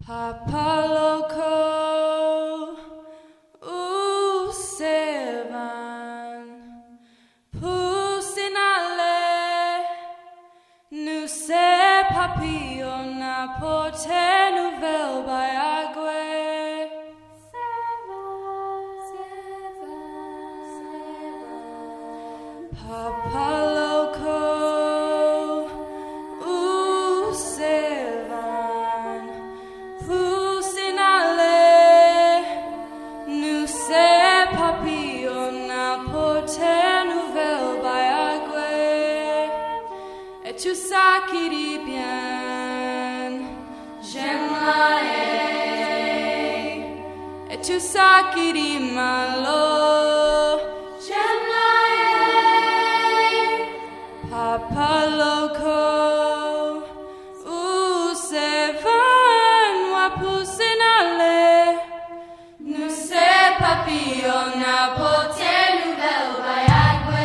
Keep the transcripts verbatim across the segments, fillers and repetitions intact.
Papa Loco, u sevan, pusinale, nu se papillon na porte nouvelle by agua. Papa Loco, u sevan, pusinale, nu se papillon na porte nouvelle by agua. Et tu sais qui dit bien, j'aime la haie. Et tu sais qui dit malo, j'aime la haie. Papa Loco, u sevan wa pusinale, nu se papillon na porte nouvelle by agua.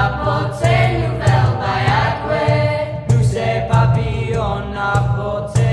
Papillon na porte